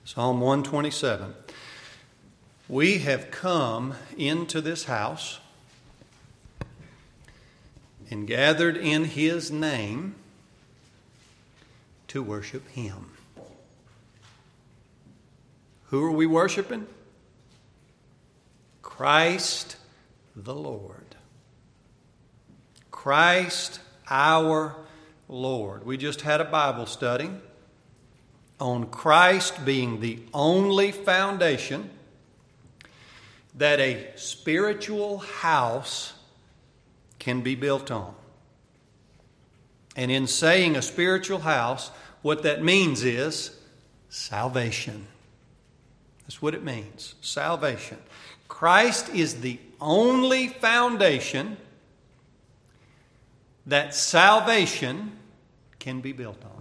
Psalm 127. We have come into this house and gathered in His name to worship Him. Who are we worshiping? Christ the Lord. Christ our Lord. We just had a Bible study on Christ being the only foundation that a spiritual house can be built on. And in saying a spiritual house, what that means is salvation. That's what it means, salvation. Christ is the only foundation that salvation can be built on.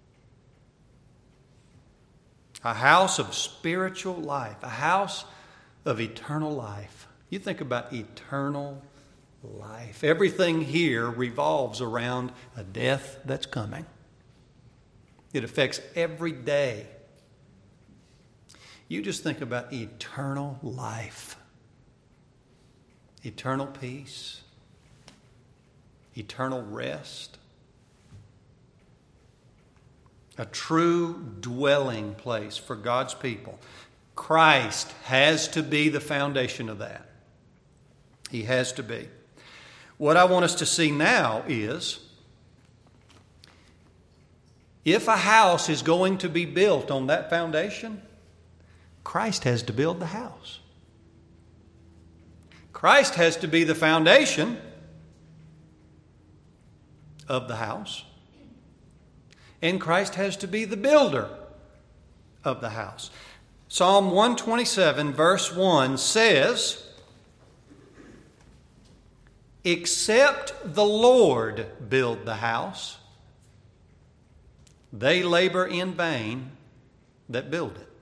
A house of spiritual life, a house of eternal life. You think about eternal life. Everything here revolves around a death that's coming. It affects every day. You just think about eternal life, eternal peace, eternal rest. A true dwelling place for God's people. Christ has to be the foundation of that. He has to be. What I want us to see now is, if a house is going to be built on that foundation, Christ has to build the house. Christ has to be the foundation of the house. And Christ has to be the builder of the house. Psalm 127 verse 1 says, "Except the Lord build the house, they labor in vain that build it."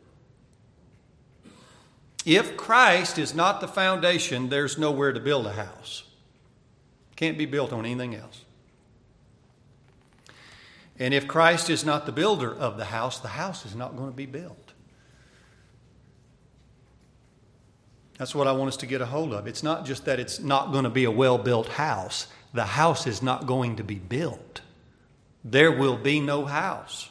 If Christ is not the foundation, there's nowhere to build a house. Can't be built on anything else. And if Christ is not the builder of the house is not going to be built. That's what I want us to get a hold of. It's not just that it's not going to be a well-built house. The house is not going to be built. There will be no house.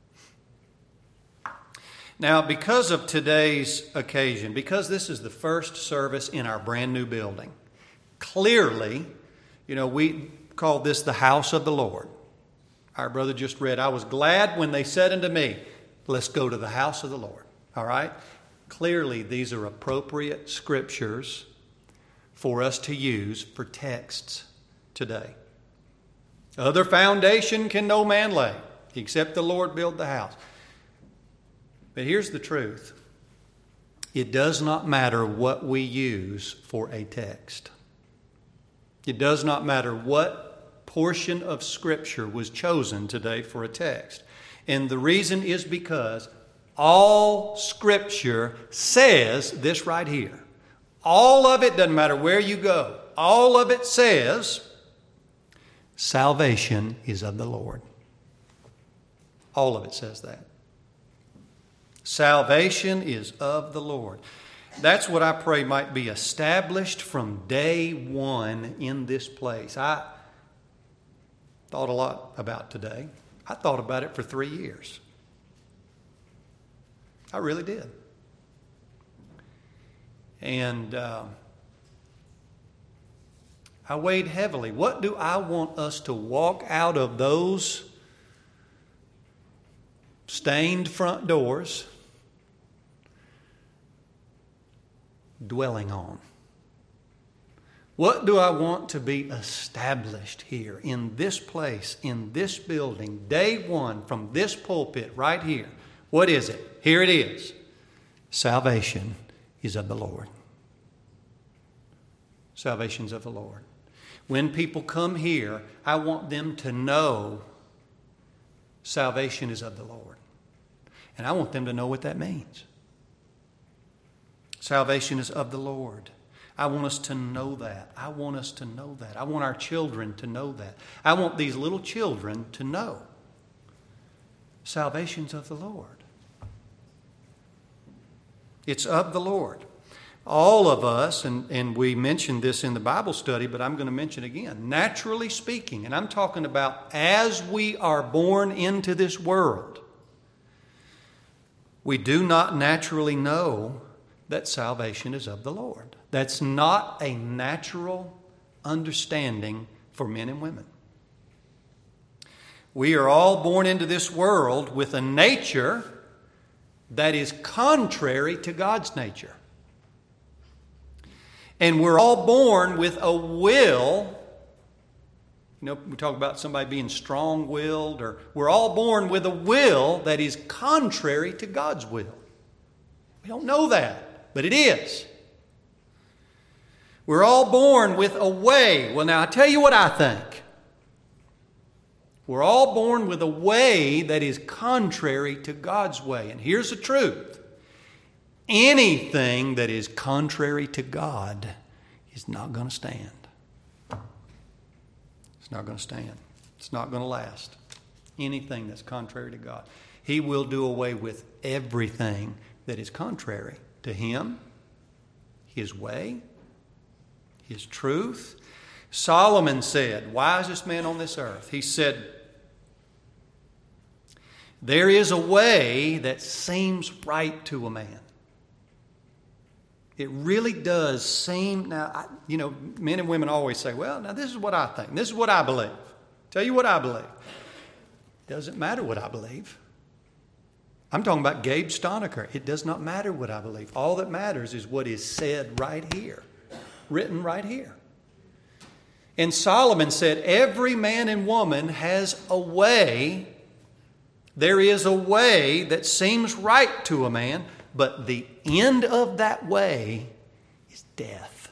Now, because of today's occasion, because this is the first service in our brand new building, clearly, we call this the house of the Lord. Our brother just read, "I was glad when they said unto me, let's go to the house of the Lord." All right? Clearly, these are appropriate scriptures for us to use for texts today. "Other foundation can no man lay, except the Lord build the house." But here's the truth. It does not matter what we use for a text. It does not matter what portion of Scripture was chosen today for a text. And the reason is because all Scripture says this right here. All of it, doesn't matter where you go, all of it says salvation is of the Lord. All of it says that. Salvation is of the Lord. That's what I pray might be established from day one in this place. I thought a lot about today. I thought about it for 3 years. I really did. And I weighed heavily. What do I want us to walk out of those stained front doors dwelling on? What do I want to be established here in this place, in this building, day one, from this pulpit right here? What is it? Here it is. Salvation is of the Lord. Salvation's of the Lord. When people come here, I want them to know salvation is of the Lord. And I want them to know what that means. Salvation is of the Lord. I want us to know that. I want us to know that. I want our children to know that. I want these little children to know salvation's of the Lord. It's of the Lord. All of us, and we mentioned this in the Bible study, but I'm going to mention it again. Naturally speaking, and I'm talking about as we are born into this world, we do not naturally know that salvation is of the Lord. That's not a natural understanding for men and women. We are all born into this world with a nature that is contrary to God's nature. And we're all born with a will. You know, we talk about somebody being strong-willed, or we're all born with a will that is contrary to God's will. We don't know that, but it is. We're all born with a way. Well, now, I tell you what I think. We're all born with a way that is contrary to God's way. And here's the truth. Anything that is contrary to God is not going to stand. It's not going to stand. It's not going to last. Anything that's contrary to God. He will do away with everything that is contrary to Him, His way, His truth. Solomon said, wisest man on this earth, he said, there is a way that seems right to a man. It really does seem, now, men and women always say, well, now this is what I think. This is what I believe. Tell you what I believe. It doesn't matter what I believe. I'm talking about Gabe Stonecker. It does not matter what I believe. All that matters is what is said right here, written right here. And Solomon said, every man and woman has a way. There is a way that seems right to a man, but the end of that way is death.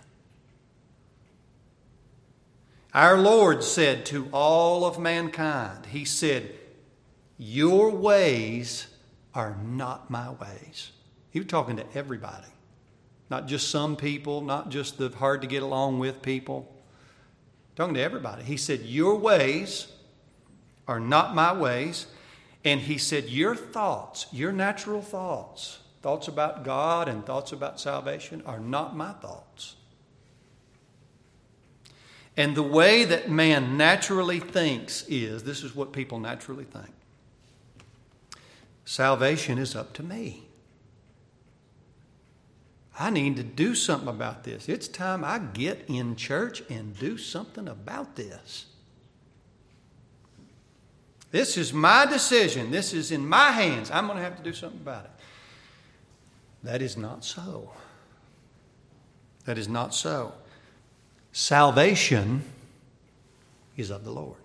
Our Lord said to all of mankind, He said, your ways are not my ways. He was talking to everybody. Not just some people, not just the hard to get along with people. Talking to everybody. He said, your ways are not my ways. And He said, your thoughts, your natural thoughts about God and thoughts about salvation are not my thoughts. And the way that man naturally thinks is, this is what people naturally think. Salvation is up to me. I need to do something about this. It's time I get in church and do something about this. This is my decision. This is in my hands. I'm going to have to do something about it. That is not so. That is not so. Salvation is of the Lord.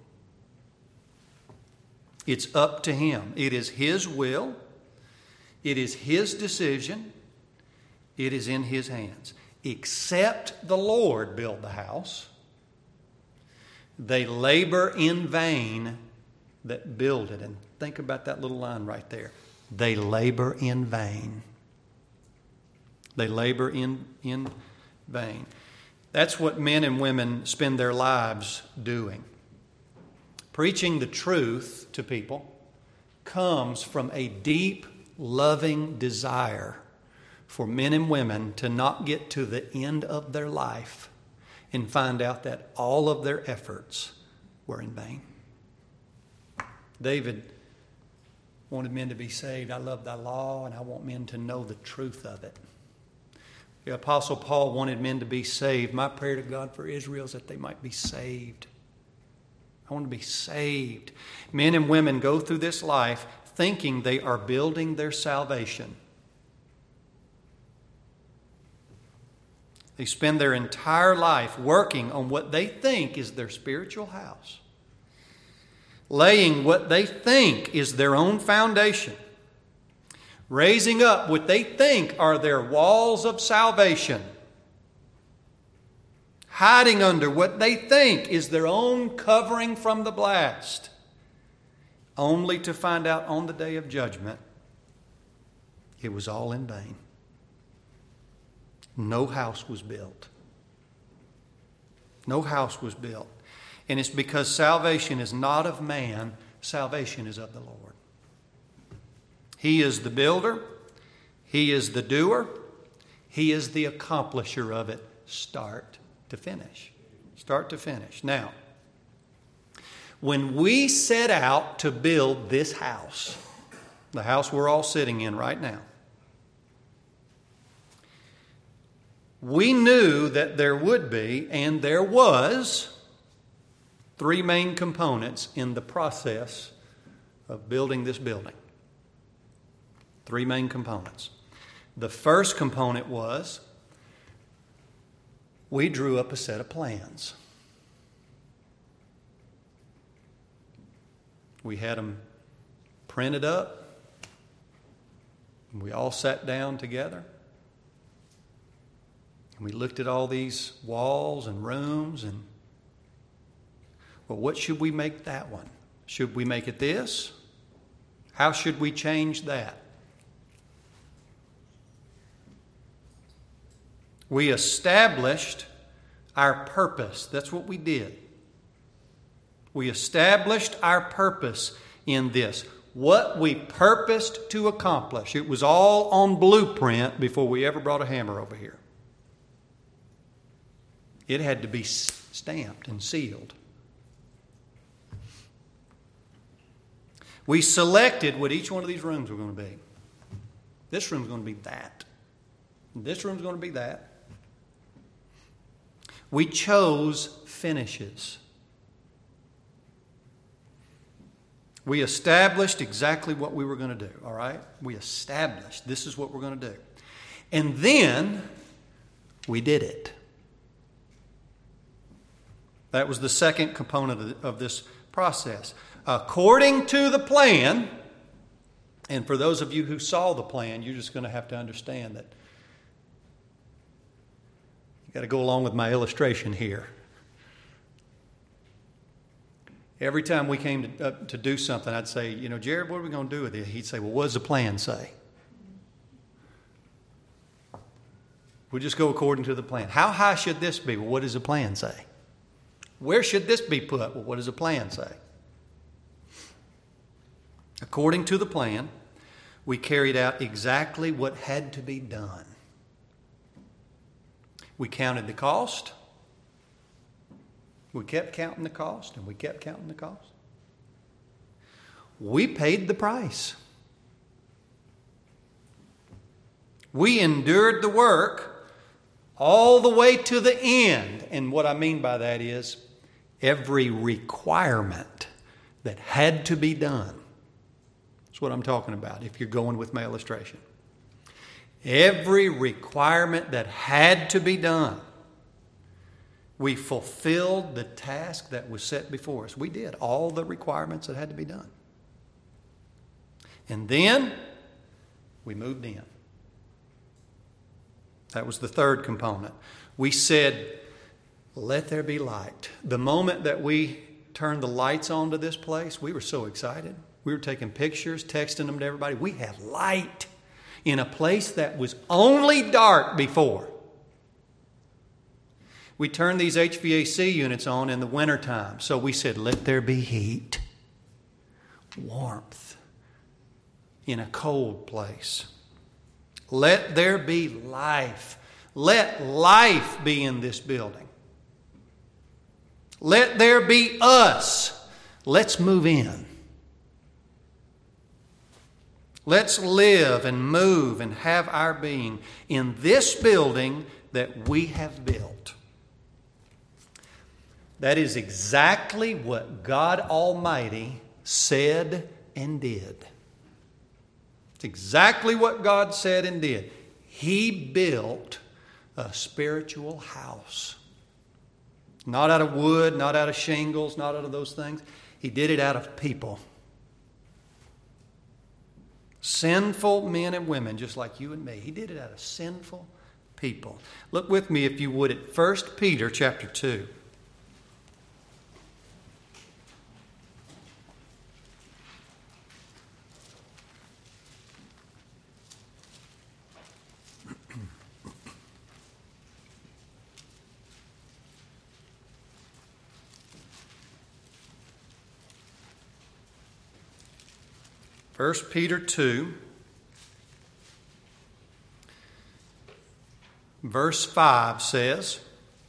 It's up to Him. It is His will. It is His decision. It is in His hands. Except the Lord build the house, they labor in vain that build it. And think about that little line right there. They labor in vain. They labor in vain. That's what men and women spend their lives doing. Preaching the truth to people comes from a deep, loving desire for men and women to not get to the end of their life and find out that all of their efforts were in vain. David wanted men to be saved. I love thy law, and I want men to know the truth of it. The Apostle Paul wanted men to be saved. My prayer to God for Israel is that they might be saved. I want to be saved. Men and women go through this life thinking they are building their salvation. They spend their entire life working on what they think is their spiritual house, laying what they think is their own foundation, raising up what they think are their walls of salvation, hiding under what they think is their own covering from the blast, only to find out on the day of judgment it was all in vain. No house was built. No house was built. And it's because salvation is not of man, salvation is of the Lord. He is the builder. He is the doer. He is the accomplisher of it, start to finish. Start to finish. Now, when we set out to build this house, the house we're all sitting in right now, we knew that there would be, and there was, three main components in the process of building this building. Three main components. The first component was we drew up a set of plans. We had them printed up. We all sat down together. And we looked at all these walls and rooms and, well, what should we make that one? Should we make it this? How should we change that? We established our purpose. That's what we did. We established our purpose in this. What we purposed to accomplish. It was all on blueprint before we ever brought a hammer over here. It had to be stamped and sealed. We selected what each one of these rooms were going to be. This room's going to be that. This room's going to be that. We chose finishes. We established exactly what we were going to do, all right? We established this is what we're going to do. And then we did it. That was the second component of this process. According to the plan, and for those of you who saw the plan, you're just going to have to understand that you got to go along with my illustration here. Every time we came to do something, I'd say, Jared, what are we going to do with it? He'd say, well, what does the plan say? We'll just go according to the plan. How high should this be? Well, what does the plan say? Where should this be put? Well, what does the plan say? According to the plan, we carried out exactly what had to be done. We counted the cost. We kept counting the cost, and we kept counting the cost. We paid the price. We endured the work all the way to the end. And what I mean by that is every requirement that had to be done. That's what I'm talking about if you're going with my illustration. Every requirement that had to be done. We fulfilled the task that was set before us. We did all the requirements that had to be done. And then we moved in. That was the third component. We said, let there be light. The moment that we turned the lights on to this place, we were so excited. We were taking pictures, texting them to everybody. We have light in a place that was only dark before. We turned these HVAC units on in the wintertime. So we said, let there be heat, warmth in a cold place. Let there be life. Let life be in this building. Let there be us. Let's move in. Let's live and move and have our being in this building that we have built. That is exactly what God Almighty said and did. It's exactly what God said and did. He built a spiritual house. Not out of wood, not out of shingles, not out of those things. He did it out of people. Sinful men and women, just like you and me. He did it out of sinful people. Look with me, if you would, at 1 Peter chapter 2. First Peter 2, Verse 5 says,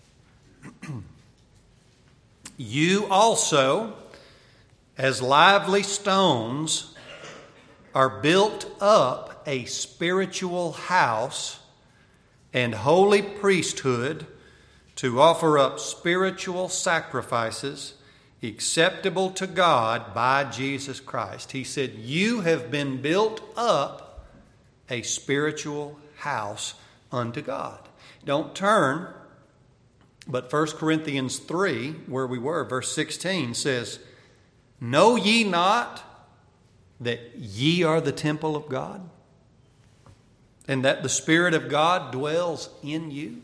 "You also, as lively stones, are built up a spiritual house and holy priesthood to offer up spiritual sacrifices acceptable to God by Jesus Christ." He said, you have been built up a spiritual house unto God. Don't turn, but 1 Corinthians 3, where we were, verse 16 says, "Know ye not that ye are the temple of God, and that the Spirit of God dwells in you?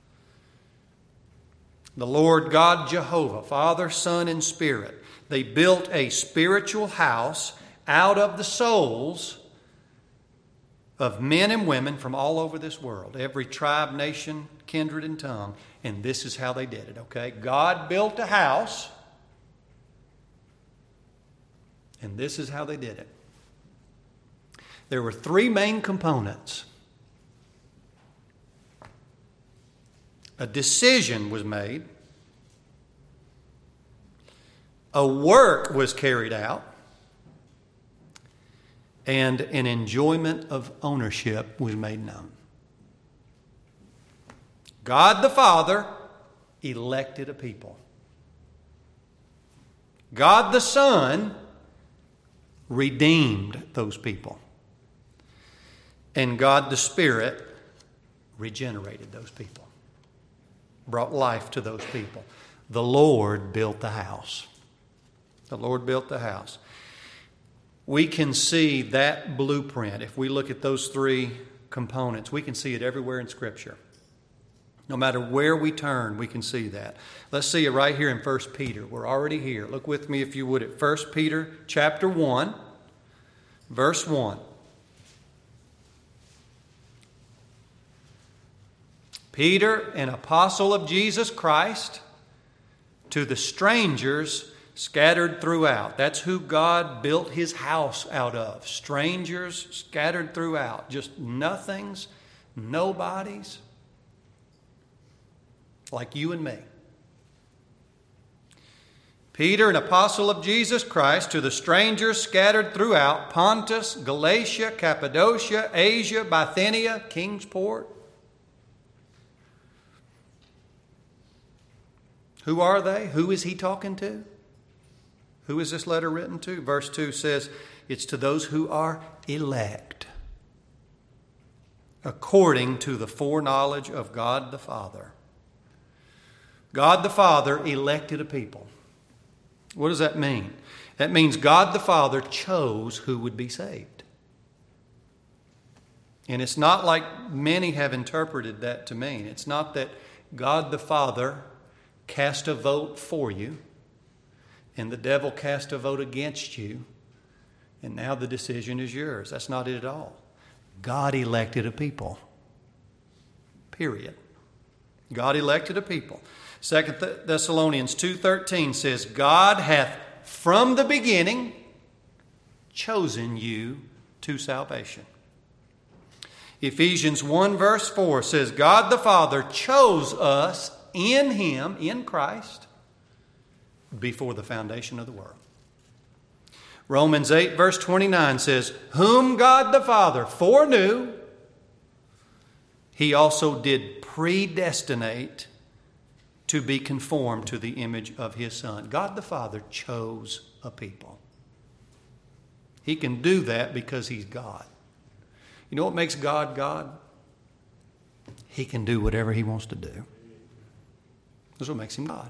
The Lord God Jehovah, Father, Son, and Spirit, they built a spiritual house out of the souls of men and women from all over this world, every tribe, nation, kindred, and tongue." And this is how they did it, okay? God built a house, and this is how they did it. There were three main components. A decision was made. A work was carried out. And an enjoyment of ownership was made known. God the Father elected a people. God the Son redeemed those people. And God the Spirit regenerated those people. Brought life to those people. The Lord built the house. The Lord built the house. We can see that blueprint. If we look at those three components, we can see it everywhere in Scripture. No matter where we turn, we can see that. Let's see it right here in 1 Peter. We're already here. Look with me, if you would, at 1 Peter chapter 1, verse 1. "Peter, an apostle of Jesus Christ, to the strangers scattered throughout." That's who God built His house out of. Strangers scattered throughout. Just nothings, nobodies, like you and me. "Peter, an apostle of Jesus Christ, to the strangers scattered throughout Pontus, Galatia, Cappadocia, Asia, Bithynia, Kingsport." Who are they? Who is he talking to? Who is this letter written to? Verse 2 says, it's to those who are elect, according to the foreknowledge of God the Father. God the Father elected a people. What does that mean? That means God the Father chose who would be saved. And it's not like many have interpreted that to mean. It's not that God the Father cast a vote for you and the devil cast a vote against you and now the decision is yours. That's not it at all. God elected a people. Period. God elected a people. 2 Thessalonians 2:13 says, "God hath from the beginning chosen you to salvation." Ephesians 1 verse 4 says, "God the Father chose us in Him," in Christ, "before the foundation of the world." Romans 8 verse 29 says, "Whom God the Father foreknew, He also did predestinate to be conformed to the image of His Son." God the Father chose a people. He can do that because He's God. You know what makes God God? He can do whatever He wants to do. That's what makes Him God.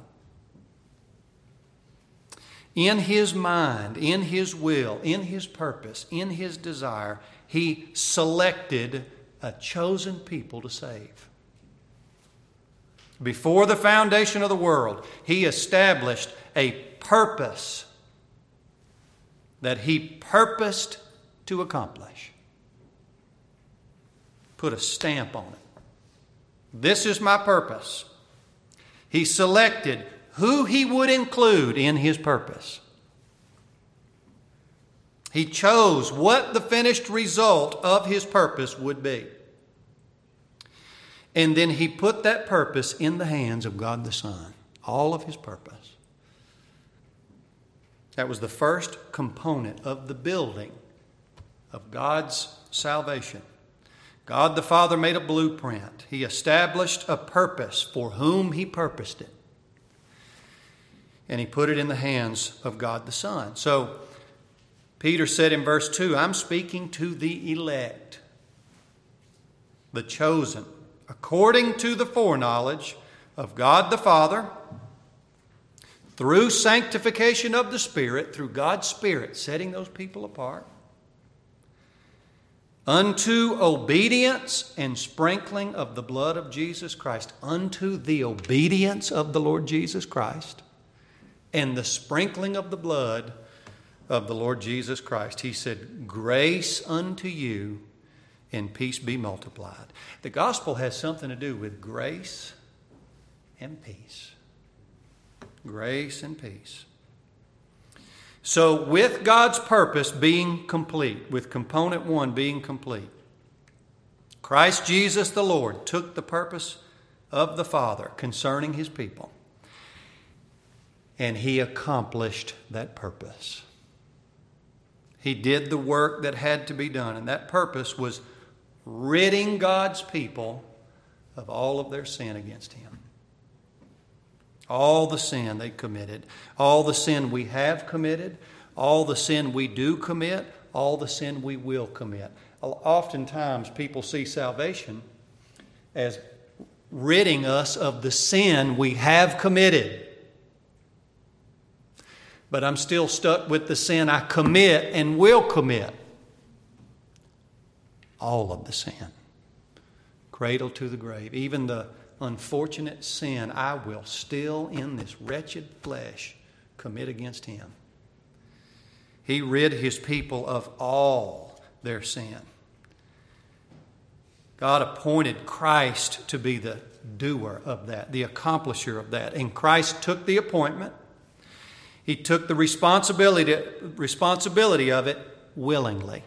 In His mind, in His will, in His purpose, in His desire, He selected a chosen people to save. Before the foundation of the world, He established a purpose that He purposed to accomplish. Put a stamp on it. This is my purpose. He selected who He would include in His purpose. He chose what the finished result of His purpose would be. And then he put that purpose in the hands of God the Son. All of his purpose. That was the first component of the building of God's salvation. God the Father made a blueprint. He established a purpose for whom he purposed it. And he put it in the hands of God the Son. So Peter said in verse 2, I'm speaking to the elect, the chosen, according to the foreknowledge of God the Father, through sanctification of the Spirit, through God's Spirit setting those people apart, unto obedience and sprinkling of the blood of Jesus Christ, unto the obedience of the Lord Jesus Christ, and the sprinkling of the blood of the Lord Jesus Christ. He said, grace unto you and peace be multiplied. The gospel has something to do with grace and peace. Grace and peace. So with God's purpose being complete, with component one being complete, Christ Jesus the Lord took the purpose of the Father concerning his people, and he accomplished that purpose. He did the work that had to be done, and that purpose was ridding God's people of all of their sin against him. All the sin they committed, all the sin we have committed, all the sin we do commit, all the sin we will commit. Oftentimes people see salvation as ridding us of the sin we have committed. But I'm still stuck with the sin I commit and will commit. All of the sin. Cradle to the grave. Even the unfortunate sin I will still in this wretched flesh commit against him. He rid his people of all their sin. God appointed Christ to be the doer of that, the accomplisher of that. And Christ took the appointment. He took the responsibility of it willingly.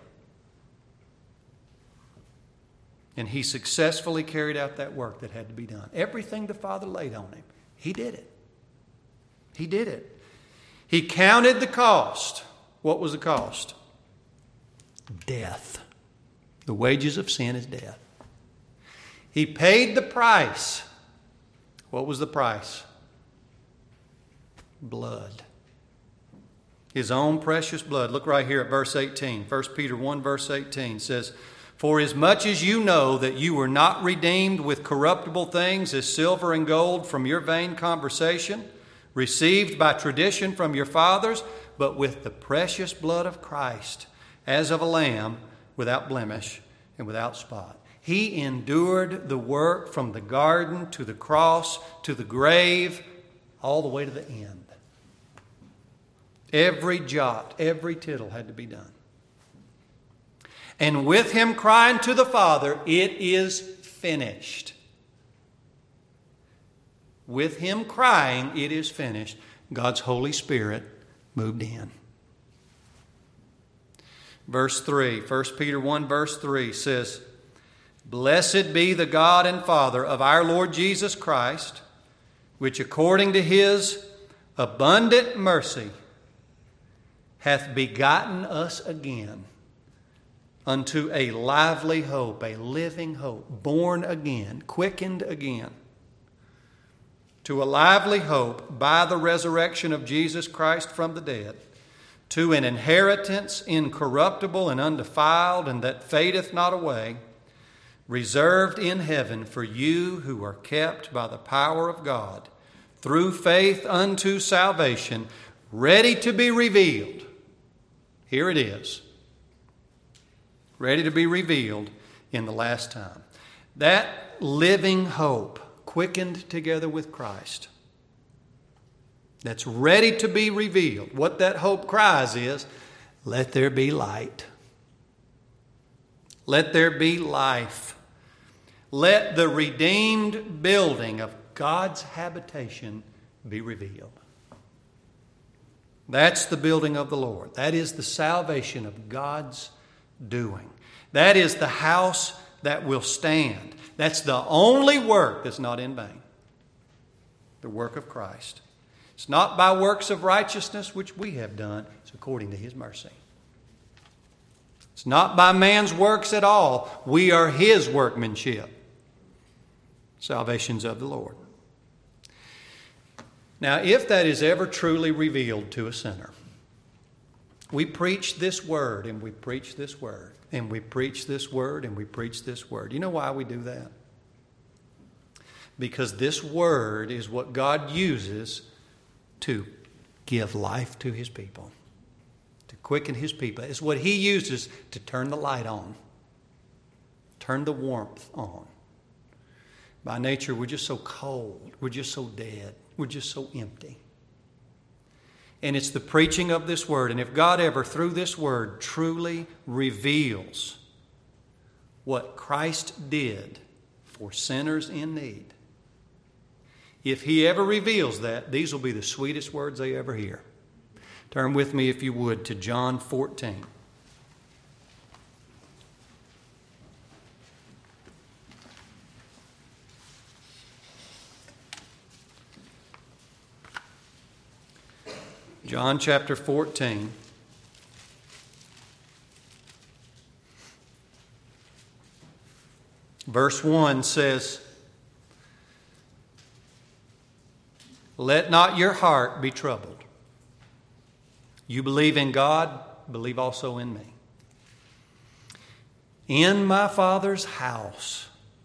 And he successfully carried out that work that had to be done. Everything the Father laid on him, he did it. He did it. He counted the cost. What was the cost? Death. The wages of sin is death. He paid the price. What was the price? Blood. His own precious blood. Look right here at verse 18. 1 Peter 1 verse 18 says, for as much as you know that you were not redeemed with corruptible things as silver and gold from your vain conversation, received by tradition from your fathers, but with the precious blood of Christ, as of a lamb without blemish and without spot. He endured the work from the garden to the cross to the grave, all the way to the end. Every jot, every tittle had to be done. And with him crying to the Father, it is finished. With him crying, it is finished, God's Holy Spirit moved in. Verse 3, 1 Peter 1 verse 3 says, blessed be the God and Father of our Lord Jesus Christ, which according to his abundant mercy hath begotten us again unto a lively hope, a living hope, born again, quickened again, to a lively hope by the resurrection of Jesus Christ from the dead, to an inheritance incorruptible and undefiled, and that fadeth not away, reserved in heaven for you who are kept by the power of God, through faith unto salvation, ready to be revealed. Here it is. Ready to be revealed in the last time. That living hope, quickened together with Christ, that's ready to be revealed. What that hope cries is, let there be light. Let there be life. Let the redeemed building of God's habitation be revealed. That's the building of the Lord. That is the salvation of God's doing. That is the house that will stand. That's the only work that's not in vain. The work of Christ. It's not by works of righteousness which we have done. It's according to His mercy. It's not by man's works at all. We are His workmanship. Salvation's of the Lord. Now, if that is ever truly revealed to a sinner, we preach this word and we preach this word and we preach this word and we preach this word. You know why we do that? Because this word is what God uses to give life to His people, to quicken His people. It's what He uses to turn the light on, turn the warmth on. By nature, we're just so cold. We're just so dead. We're just so empty. And it's the preaching of this word. And if God ever, through this word, truly reveals what Christ did for sinners in need, if He ever reveals that, these will be the sweetest words they ever hear. Turn with me, if you would, to John 14. John chapter 14. Verse 1 says, "Let not your heart be troubled. You believe in God, believe also in me. In my Father's house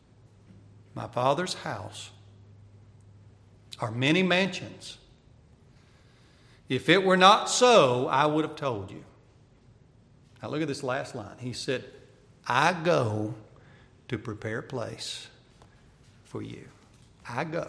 are many mansions. If it were not so, I would have told you." Now look at this last line. He said, "I go to prepare a place for you." I go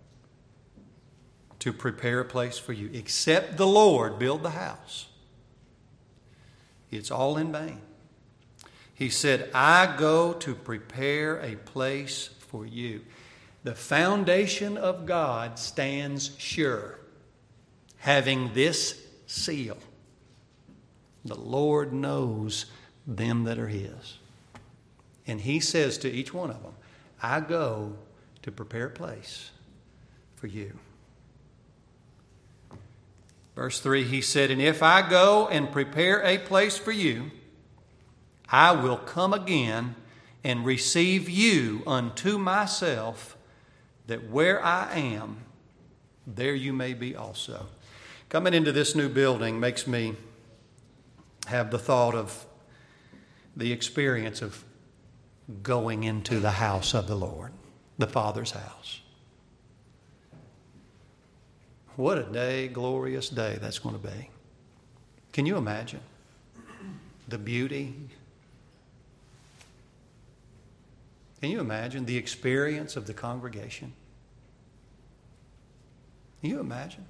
to prepare a place for you. Except the Lord build the house, it's all in vain. He said, "I go to prepare a place for you." The foundation of God stands sure, having this seal: the Lord knows them that are His. And He says to each one of them, "I go to prepare a place for you." Verse 3, He said, "And if I go and prepare a place for you, I will come again and receive you unto myself, that where I am, there you may be also." Coming into this new building makes me have the thought of the experience of going into the house of the Lord, the Father's house. What a day, glorious day that's going to be. Can you imagine the beauty? Can you imagine the experience of the congregation? Can you imagine?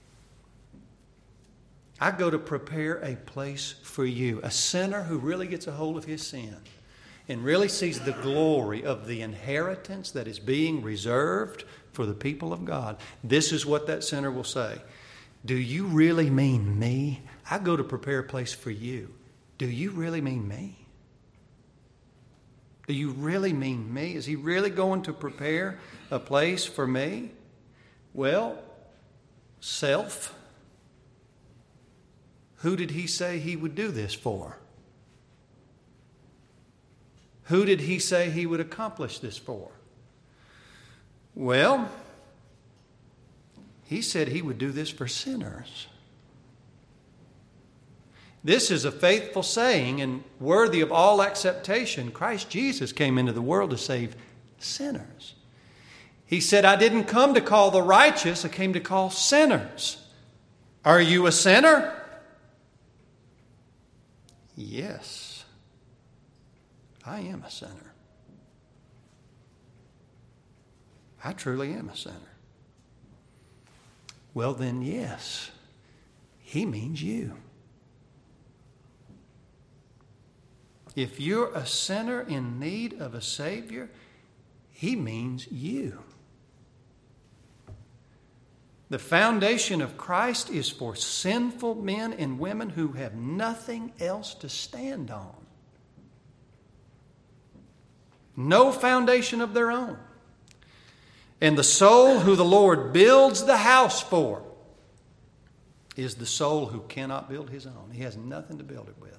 I go to prepare a place for you. A sinner who really gets a hold of his sin and really sees the glory of the inheritance that is being reserved for the people of God. This is what that sinner will say. "Do you really mean me? I go to prepare a place for you. Do you really mean me? Do you really mean me? Is He really going to prepare a place for me?" Well, self. Who did He say He would do this for? Who did He say He would accomplish this for? Well, He said He would do this for sinners. This is a faithful saying and worthy of all acceptation. Christ Jesus came into the world to save sinners. He said, "I didn't come to call the righteous, I came to call sinners." Are you a sinner? Yes, I am a sinner. I truly am a sinner. Well then, yes, He means you. If you're a sinner in need of a Savior, He means you. The foundation of Christ is for sinful men and women who have nothing else to stand on. no foundation of their own. And the soul who the Lord builds the house for is the soul who cannot build his own. He has nothing to build it with.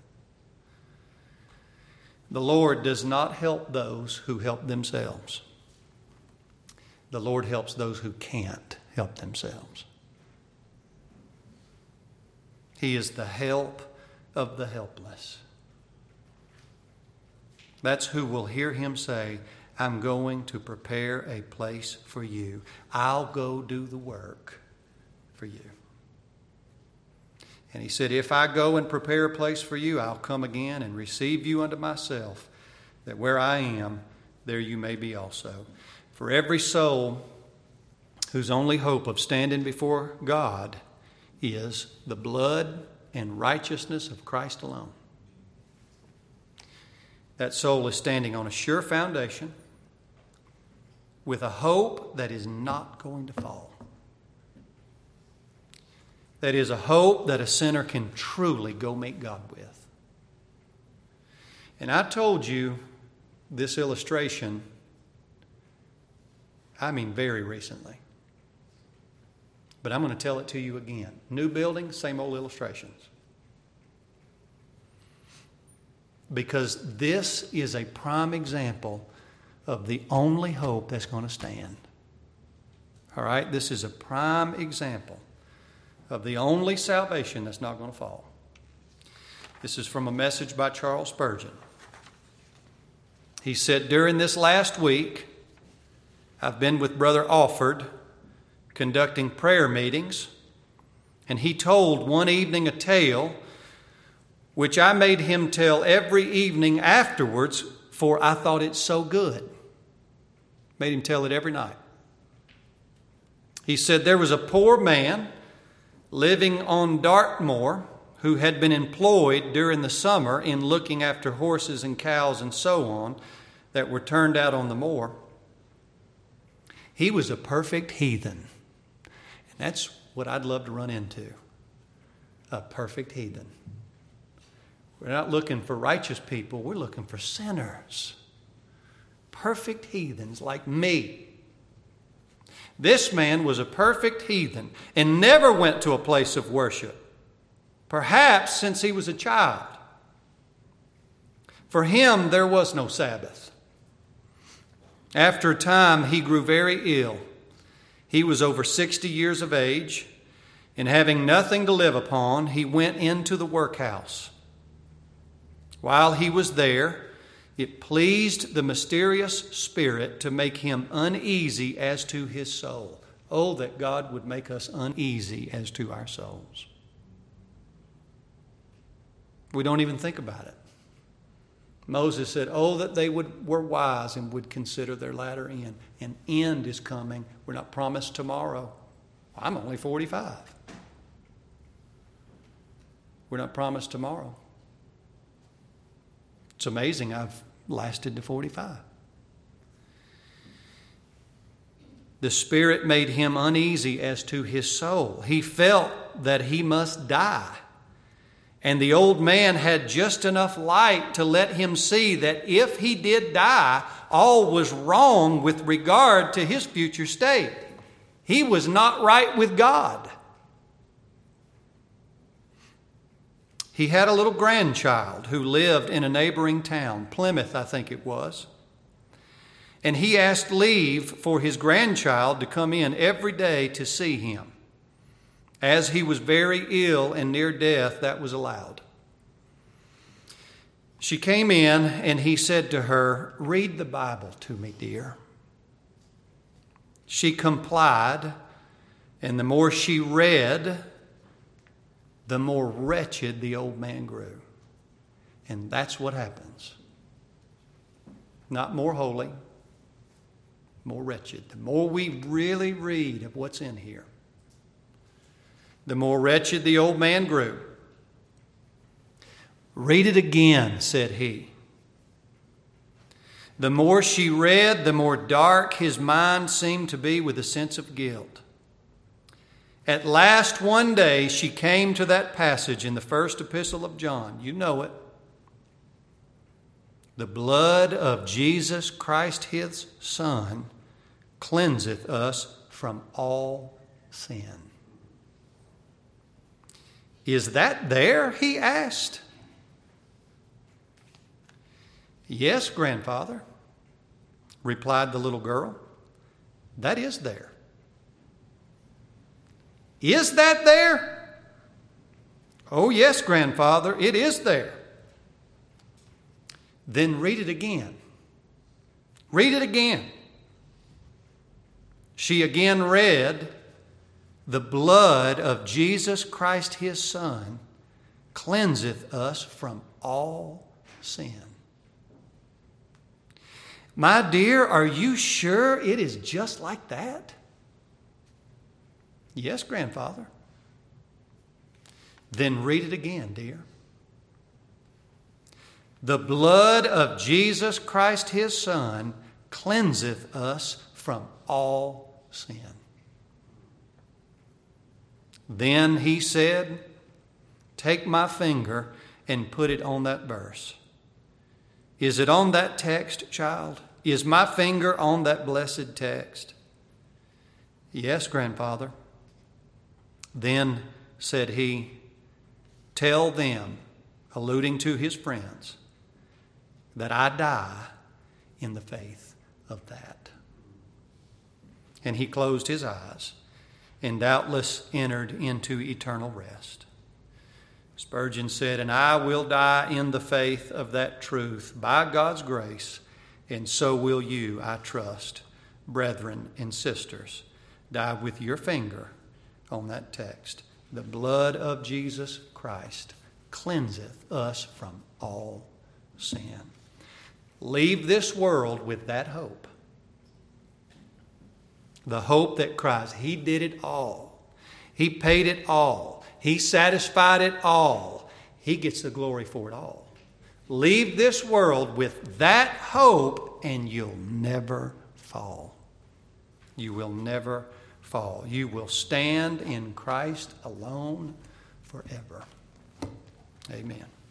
The Lord does not help those who help themselves. The Lord helps those who can't help themselves. He is the help of the helpless. That's who will hear him say, I'm going to prepare a place for you. I'll go do the work for you. And he said, if I go and prepare a place for you, I'll come again and receive you unto myself, that where I am, there you may be also. For every soul whose only hope of standing before God is the blood and righteousness of Christ alone. That soul is standing on a sure foundation with a hope that is not going to fall. That is a hope that a sinner can truly go meet God with. And I told you this illustration, very recently. But I'm going to tell it to you again. New building, same old illustrations. Because this is a prime example of the only hope that's going to stand. All right? This is a prime example of the only salvation that's not going to fall. This is from a message by Charles Spurgeon. He said, during this last week, I've been with Brother Alford conducting prayer meetings, and he told one evening a tale which I made him tell every evening afterwards, for I thought it so good. Made him tell it every night. He said there was a poor man living on Dartmoor who had been employed during the summer in looking after horses and cows and so on that were turned out on the moor. He was a perfect heathen. And that's what I'd love to run into. A perfect heathen. We're not looking for righteous people. We're looking for sinners. Perfect heathens like me. This man was a perfect heathen and never went to a place of worship. Perhaps since he was a child. For him, there was no Sabbath. After a time, he grew very ill. He was over 60 years of age, and having nothing to live upon, he went into the workhouse. While he was there, it pleased the mysterious Spirit to make him uneasy as to his soul. Oh, that God would make us uneasy as to our souls. We don't even think about it. Moses said, oh, that they were wise and would consider their latter end. An end is coming. We're not promised tomorrow. I'm only 45. We're not promised tomorrow. It's amazing I've lasted to 45. The Spirit made him uneasy as to his soul. He felt that he must die. And the old man had just enough light to let him see that if he did die, all was wrong with regard to his future state. He was not right with God. He had a little grandchild who lived in a neighboring town, Plymouth, I think it was. And he asked leave for his grandchild to come in every day to see him. As he was very ill and near death, that was allowed. She came in and he said to her, read the Bible to me, dear. She complied, and the more she read, the more wretched the old man grew. And that's what happens. Not more holy, more wretched. The more we really read of what's in here, the more wretched the old man grew. Read it again, said he. The more she read, the more dark his mind seemed to be with a sense of guilt. At last, one day, she came to that passage in the first epistle of John. You know it. The blood of Jesus Christ, his Son, cleanseth us from all sin. Is that there? He asked. Yes, grandfather, replied the little girl. That is there. Is that there? Oh, yes, grandfather, it is there. Then read it again. Read it again. She again read, the blood of Jesus Christ, his Son, cleanseth us from all sin. My dear, are you sure it is just like that? Yes, grandfather. Then read it again, dear. The blood of Jesus Christ, his Son, cleanseth us from all sin. Then he said, take my finger and put it on that verse. Is it on that text, child? Is my finger on that blessed text? Yes, grandfather. Then said he, tell them, alluding to his friends, that I die in the faith of that. And he closed his eyes and doubtless entered into eternal rest. Spurgeon said, and I will die in the faith of that truth by God's grace, and so will you, I trust, brethren and sisters, die with your finger on that text. The blood of Jesus Christ cleanseth us from all sin. Leave this world with that hope. The hope that cries, he did it all. He paid it all. He satisfied it all. He gets the glory for it all. Leave this world with that hope and you'll never fall. You will never fall. You will stand in Christ alone forever. Amen.